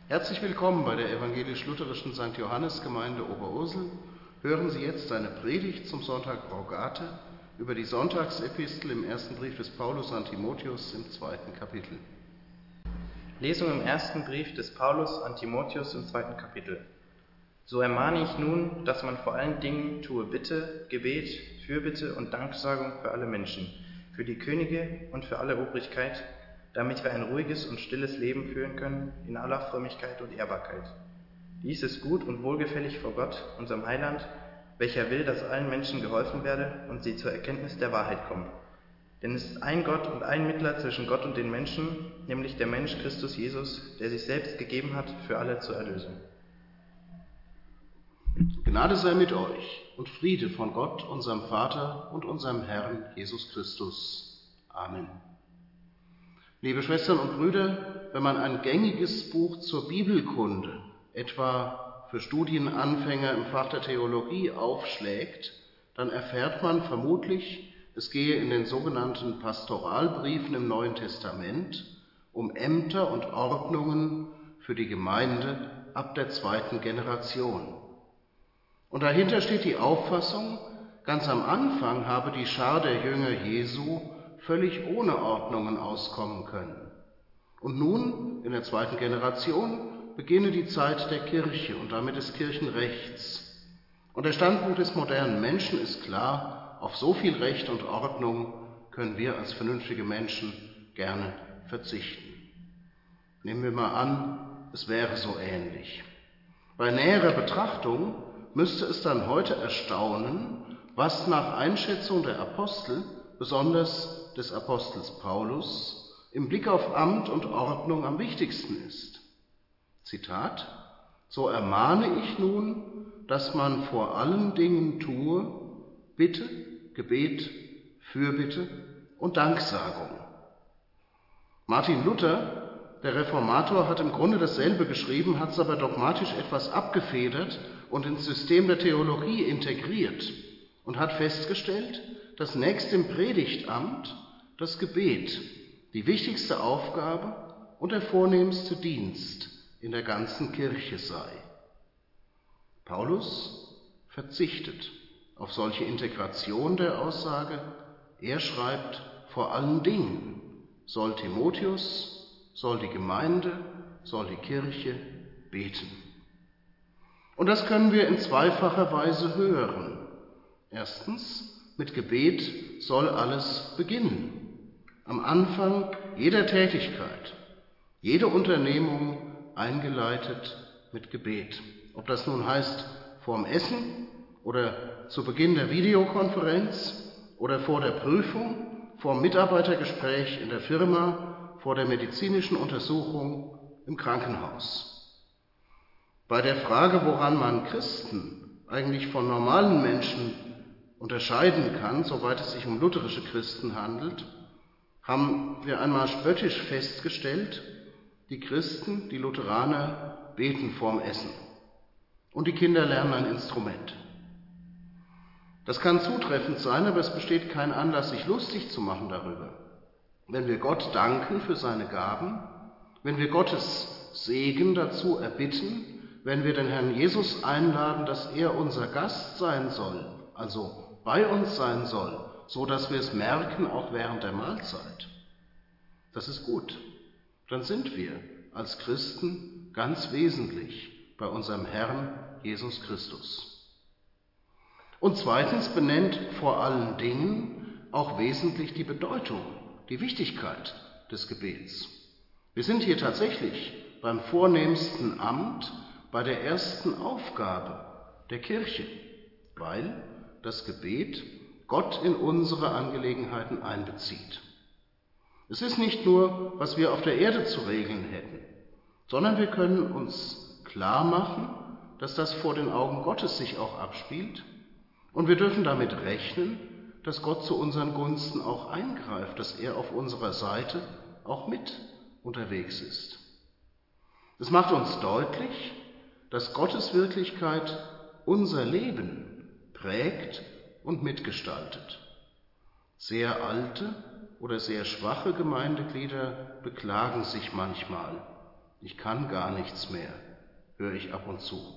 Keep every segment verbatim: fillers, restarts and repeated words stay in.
Herzlich willkommen bei der evangelisch-lutherischen Sankt Johannes-Gemeinde Oberursel. Hören Sie jetzt eine Predigt zum Sonntag Rogate über die Sonntagsepistel im ersten Brief des Paulus an Timotheus im zweiten Kapitel. Lesung im ersten Brief des Paulus an Timotheus im zweiten Kapitel. So ermahne ich nun, dass man vor allen Dingen tue Bitte, Gebet, Fürbitte und Danksagung für alle Menschen, für die Könige und für alle Obrigkeit, damit wir ein ruhiges und stilles Leben führen können, in aller Frömmigkeit und Ehrbarkeit. Dies ist gut und wohlgefällig vor Gott, unserem Heiland, welcher will, dass allen Menschen geholfen werde und sie zur Erkenntnis der Wahrheit kommen. Denn es ist ein Gott und ein Mittler zwischen Gott und den Menschen, nämlich der Mensch Christus Jesus, der sich selbst gegeben hat für alle zur Erlösung. Gnade sei mit euch und Friede von Gott, unserem Vater und unserem Herrn Jesus Christus. Amen. Liebe Schwestern und Brüder, wenn man ein gängiges Buch zur Bibelkunde, etwa für Studienanfänger im Fach der Theologie, aufschlägt, dann erfährt man vermutlich, es gehe in den sogenannten Pastoralbriefen im Neuen Testament um Ämter und Ordnungen für die Gemeinde ab der zweiten Generation. Und dahinter steht die Auffassung, ganz am Anfang habe die Schar der Jünger Jesu völlig ohne Ordnungen auskommen können. Und nun, in der zweiten Generation, beginne die Zeit der Kirche und damit des Kirchenrechts. Und der Standpunkt des modernen Menschen ist klar, auf so viel Recht und Ordnung können wir als vernünftige Menschen gerne verzichten. Nehmen wir mal an, es wäre so ähnlich. Bei näherer Betrachtung müsste es dann heute erstaunen, was nach Einschätzung der Apostel, besonders des Apostels Paulus, im Blick auf Amt und Ordnung am wichtigsten ist. Zitat: So ermahne ich nun, dass man vor allen Dingen tue Bitte, Gebet, Fürbitte und Danksagung. Martin Luther, der Reformator, hat im Grunde dasselbe geschrieben, hat es aber dogmatisch etwas abgefedert und ins System der Theologie integriert und hat festgestellt, dass nächst dem Predigtamt das Gebet die wichtigste Aufgabe und der vornehmste Dienst in der ganzen Kirche sei. Paulus verzichtet auf solche Integration der Aussage. Er schreibt, vor allen Dingen soll Timotheus, soll die Gemeinde, soll die Kirche beten. Und das können wir in zweifacher Weise hören. Erstens, mit Gebet soll alles beginnen. Am Anfang jeder Tätigkeit, jede Unternehmung eingeleitet mit Gebet. Ob das nun heißt vorm Essen oder zu Beginn der Videokonferenz oder vor der Prüfung, vor dem Mitarbeitergespräch in der Firma, vor der medizinischen Untersuchung im Krankenhaus. Bei der Frage, woran man Christen eigentlich von normalen Menschen unterscheiden kann, soweit es sich um lutherische Christen handelt, haben wir einmal spöttisch festgestellt, die Christen, die Lutheraner, beten vorm Essen und die Kinder lernen ein Instrument. Das kann zutreffend sein, aber es besteht kein Anlass, sich lustig zu machen darüber. Wenn wir Gott danken für seine Gaben, wenn wir Gottes Segen dazu erbitten, wenn wir den Herrn Jesus einladen, dass er unser Gast sein soll, also bei uns sein soll, so dass wir es merken, auch während der Mahlzeit. Das ist gut. Dann sind wir als Christen ganz wesentlich bei unserem Herrn Jesus Christus. Und zweitens benennt vor allen Dingen auch wesentlich die Bedeutung, die Wichtigkeit des Gebets. Wir sind hier tatsächlich beim vornehmsten Amt, bei der ersten Aufgabe der Kirche, weil das Gebet Gott in unsere Angelegenheiten einbezieht. Es ist nicht nur, was wir auf der Erde zu regeln hätten, sondern wir können uns klar machen, dass das vor den Augen Gottes sich auch abspielt und wir dürfen damit rechnen, dass Gott zu unseren Gunsten auch eingreift, dass er auf unserer Seite auch mit unterwegs ist. Es macht uns deutlich, dass Gottes Wirklichkeit unser Leben prägt und mitgestaltet. Sehr alte oder sehr schwache Gemeindeglieder beklagen sich manchmal, Ich kann gar nichts mehr, höre ich ab und zu.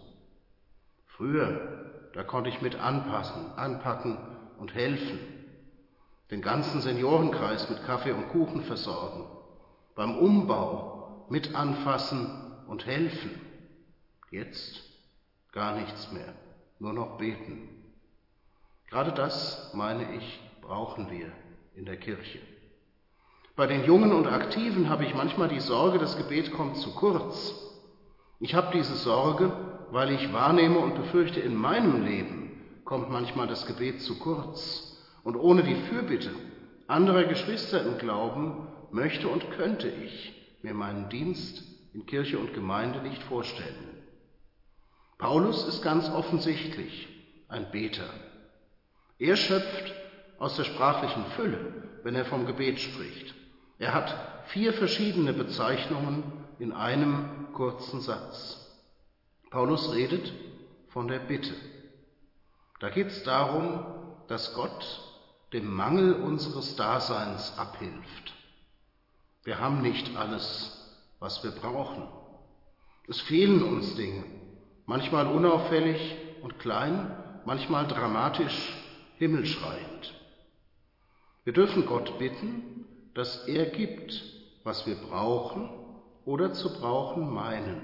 Früher, da konnte ich mit anpassen, anpacken und helfen, den ganzen Seniorenkreis mit Kaffee und Kuchen versorgen, beim Umbau mit anfassen und helfen. Jetzt gar nichts mehr, nur noch beten. Gerade das, meine ich, brauchen wir in der Kirche. Bei den Jungen und Aktiven habe ich manchmal die Sorge, das Gebet kommt zu kurz. Ich habe diese Sorge, weil ich wahrnehme und befürchte, in meinem Leben kommt manchmal das Gebet zu kurz. Und ohne die Fürbitte anderer Geschwister im Glauben möchte und könnte ich mir meinen Dienst in Kirche und Gemeinde nicht vorstellen. Paulus ist ganz offensichtlich ein Beter. Er schöpft aus der sprachlichen Fülle, wenn er vom Gebet spricht. Er hat vier verschiedene Bezeichnungen in einem kurzen Satz. Paulus redet von der Bitte. Da geht es darum, dass Gott dem Mangel unseres Daseins abhilft. Wir haben nicht alles, was wir brauchen. Es fehlen uns Dinge, manchmal unauffällig und klein, manchmal dramatisch, himmelschreiend. Wir dürfen Gott bitten, dass er gibt, was wir brauchen oder zu brauchen meinen.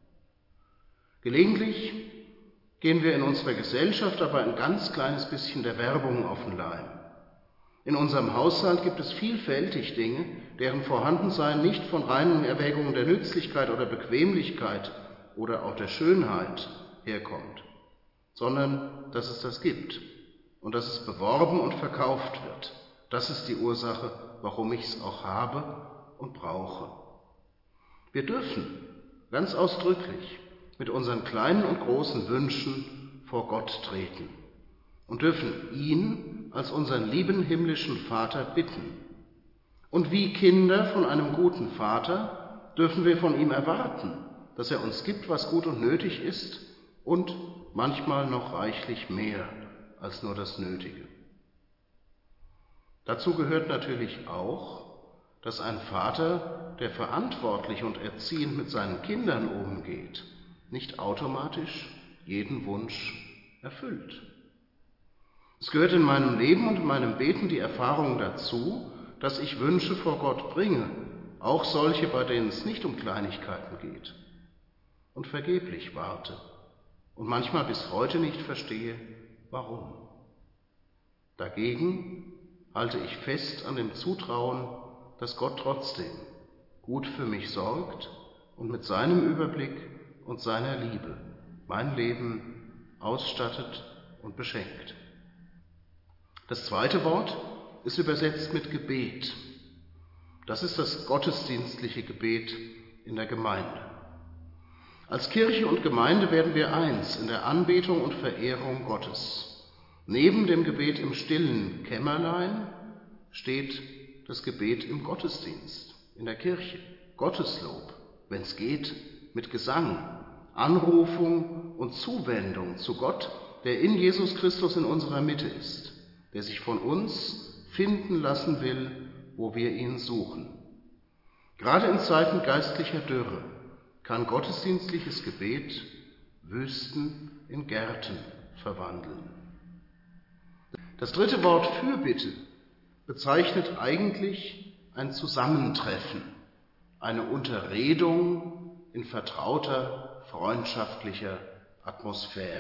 Gelegentlich gehen wir in unserer Gesellschaft aber ein ganz kleines bisschen der Werbung auf den Leim. In unserem Haushalt gibt es vielfältig Dinge, deren Vorhandensein nicht von reinen Erwägungen der Nützlichkeit oder Bequemlichkeit oder auch der Schönheit herkommt, sondern dass es das gibt und dass es beworben und verkauft wird. Das ist die Ursache, warum ich es auch habe und brauche. Wir dürfen ganz ausdrücklich mit unseren kleinen und großen Wünschen vor Gott treten und dürfen ihn als unseren lieben himmlischen Vater bitten. Und wie Kinder von einem guten Vater dürfen wir von ihm erwarten, dass er uns gibt, was gut und nötig ist und manchmal noch reichlich mehr als nur das Nötige. Dazu gehört natürlich auch, dass ein Vater, der verantwortlich und erziehend mit seinen Kindern umgeht, nicht automatisch jeden Wunsch erfüllt. Es gehört in meinem Leben und in meinem Beten die Erfahrung dazu, dass ich Wünsche vor Gott bringe, auch solche, bei denen es nicht um Kleinigkeiten geht, und vergeblich warte und manchmal bis heute nicht verstehe, warum. Dagegen halte ich fest an dem Zutrauen, dass Gott trotzdem gut für mich sorgt und mit seinem Überblick und seiner Liebe mein Leben ausstattet und beschenkt. Das zweite Wort ist übersetzt mit Gebet. Das ist das gottesdienstliche Gebet in der Gemeinde. Als Kirche und Gemeinde werden wir eins in der Anbetung und Verehrung Gottes. Neben dem Gebet im stillen Kämmerlein steht das Gebet im Gottesdienst, in der Kirche, Gotteslob, wenn es geht, mit Gesang, Anrufung und Zuwendung zu Gott, der in Jesus Christus in unserer Mitte ist, der sich von uns finden lassen will, wo wir ihn suchen. Gerade in Zeiten geistlicher Dürre kann gottesdienstliches Gebet Wüsten in Gärten verwandeln. Das dritte Wort Fürbitte bezeichnet eigentlich ein Zusammentreffen, eine Unterredung in vertrauter, freundschaftlicher Atmosphäre.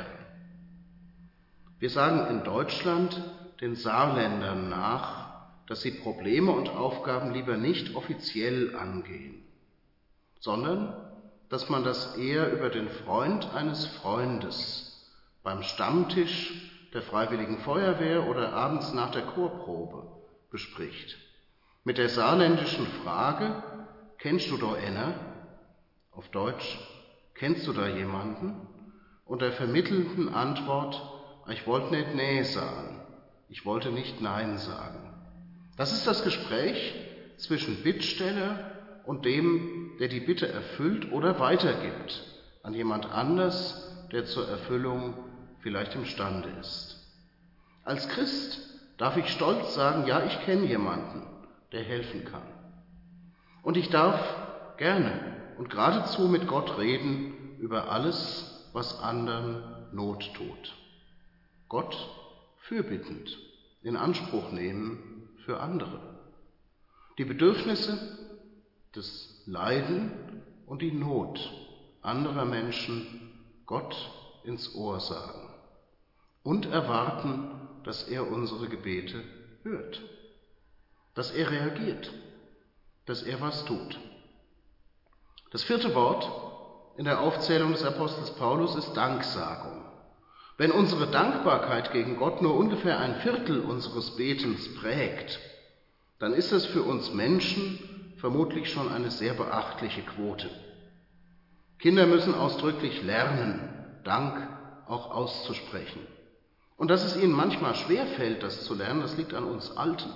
Wir sagen in Deutschland den Saarländern nach, dass sie Probleme und Aufgaben lieber nicht offiziell angehen, sondern dass man das eher über den Freund eines Freundes beim Stammtisch der Freiwilligen Feuerwehr oder abends nach der Chorprobe bespricht. Mit der saarländischen Frage, kennst du da einer? Auf Deutsch, kennst du da jemanden? Und der vermittelnden Antwort, ich wollte nicht nee sagen, ich wollte nicht nein sagen. Das ist das Gespräch zwischen Bittsteller und dem, der die Bitte erfüllt oder weitergibt an jemand anders, der zur Erfüllung vielleicht imstande ist. Als Christ darf ich stolz sagen, ja, ich kenne jemanden, der helfen kann. Und ich darf gerne und geradezu mit Gott reden über alles, was anderen Not tut. Gott fürbittend in Anspruch nehmen für andere. Die Bedürfnisse, das Leiden und die Not anderer Menschen Gott ins Ohr sagen und erwarten, dass er unsere Gebete hört, dass er reagiert, dass er was tut. Das vierte Wort in der Aufzählung des Apostels Paulus ist Danksagung. Wenn unsere Dankbarkeit gegen Gott nur ungefähr ein Viertel unseres Betens prägt, dann ist das für uns Menschen vermutlich schon eine sehr beachtliche Quote. Kinder müssen ausdrücklich lernen, Dank auch auszusprechen. Und dass es ihnen manchmal schwerfällt, das zu lernen, das liegt an uns Alten.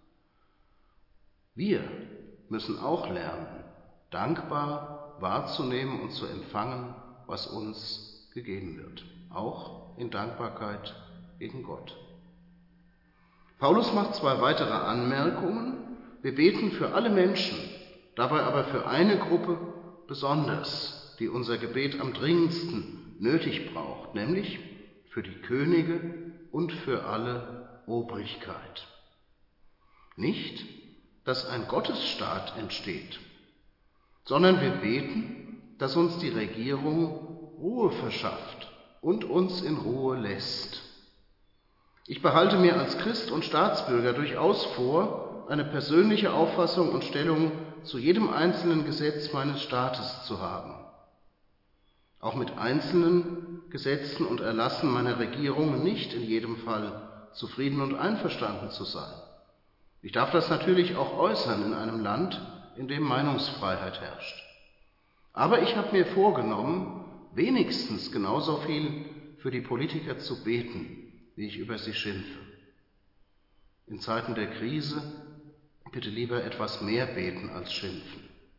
Wir müssen auch lernen, dankbar wahrzunehmen und zu empfangen, was uns gegeben wird, auch in Dankbarkeit gegen Gott. Paulus macht zwei weitere Anmerkungen. Wir beten für alle Menschen, dabei aber für eine Gruppe besonders, die unser Gebet am dringendsten nötig braucht, nämlich für die Könige und für alle Obrigkeit. Nicht, dass ein Gottesstaat entsteht, sondern wir beten, dass uns die Regierung Ruhe verschafft und uns in Ruhe lässt. Ich behalte mir als Christ und Staatsbürger durchaus vor, eine persönliche Auffassung und Stellung zu jedem einzelnen Gesetz meines Staates zu haben. Auch mit einzelnen Gesetzen und Erlassen meiner Regierung nicht in jedem Fall zufrieden und einverstanden zu sein. Ich darf das natürlich auch äußern in einem Land, in dem Meinungsfreiheit herrscht. Aber ich habe mir vorgenommen, wenigstens genauso viel für die Politiker zu beten, wie ich über sie schimpfe. In Zeiten der Krise bitte lieber etwas mehr beten als schimpfen.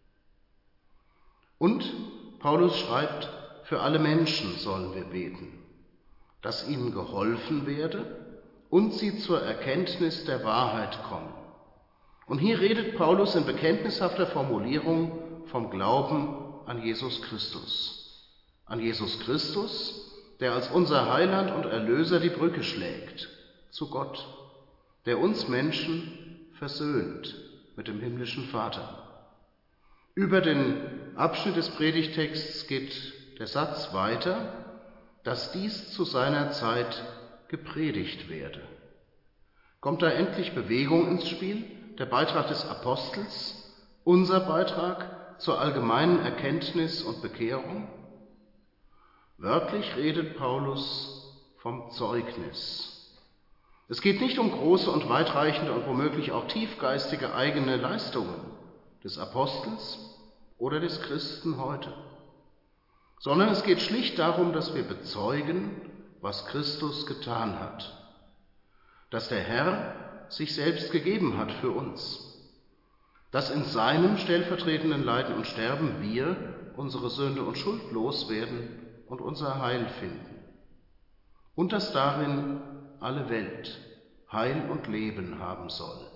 Und Paulus schreibt, für alle Menschen sollen wir beten, dass ihnen geholfen werde und sie zur Erkenntnis der Wahrheit kommen. Und hier redet Paulus in bekenntnishafter Formulierung vom Glauben an Jesus Christus. An Jesus Christus, der als unser Heiland und Erlöser die Brücke schlägt zu Gott, der uns Menschen versöhnt mit dem himmlischen Vater. Über den Abschnitt des Predigtexts geht der Satz weiter, dass dies zu seiner Zeit gepredigt werde. Kommt da endlich Bewegung ins Spiel? Der Beitrag des Apostels, unser Beitrag zur allgemeinen Erkenntnis und Bekehrung? Wörtlich redet Paulus vom Zeugnis. Es geht nicht um große und weitreichende und womöglich auch tiefgeistige eigene Leistungen des Apostels oder des Christen heute, sondern es geht schlicht darum, dass wir bezeugen, was Christus getan hat, dass der Herr sich selbst gegeben hat für uns, dass in seinem stellvertretenden Leiden und Sterben wir unsere Sünde und Schuld loswerden und unser Heil finden und dass darin alle Welt Heil und Leben haben soll.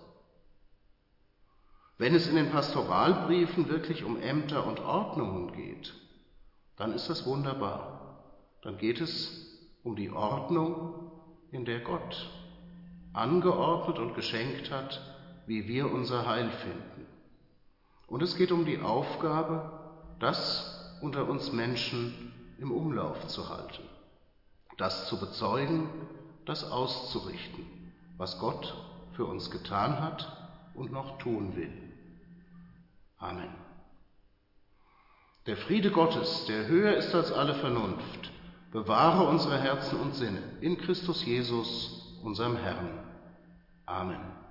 Wenn es in den Pastoralbriefen wirklich um Ämter und Ordnungen geht, dann ist das wunderbar. Dann geht es um die Ordnung, in der Gott angeordnet und geschenkt hat, wie wir unser Heil finden. Und es geht um die Aufgabe, das unter uns Menschen im Umlauf zu halten, das zu bezeugen, das auszurichten, was Gott für uns getan hat und noch tun will. Amen. Der Friede Gottes, der höher ist als alle Vernunft, bewahre unsere Herzen und Sinne in Christus Jesus, unserem Herrn. Amen.